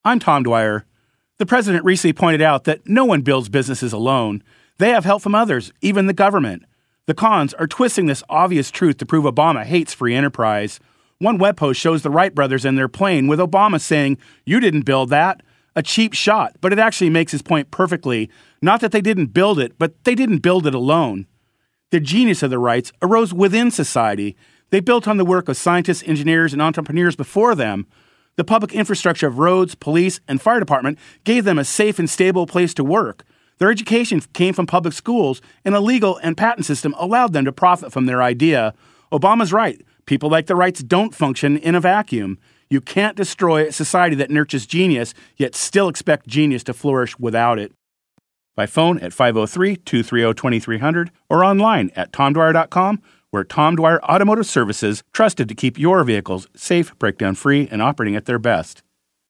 I'm Tom Dwyer. The president recently pointed out that no one builds businesses alone. They have help from others, even the government. The cons are twisting this obvious truth to prove Obama hates free enterprise. One web post shows the Wright brothers in their plane with Obama saying, "You didn't build that." A cheap shot, but it actually makes his point perfectly. Not that they didn't build it, but they didn't build it alone. The genius of the Wrights arose within society. They built on the work of scientists, engineers, and entrepreneurs before them. The public infrastructure of roads, police, and fire department gave them a safe and stable place to work. Their education came from public schools, and a legal and patent system allowed them to profit from their idea. Obama's right. People like the Wrights don't function in a vacuum. You can't destroy a society that nurtures genius, yet still expect genius to flourish without it. By phone at 503-230-2300 or online at tomdwyer.com, where Tom Dwyer Automotive Services, trusted to keep your vehicles safe, breakdown-free, and operating at their best.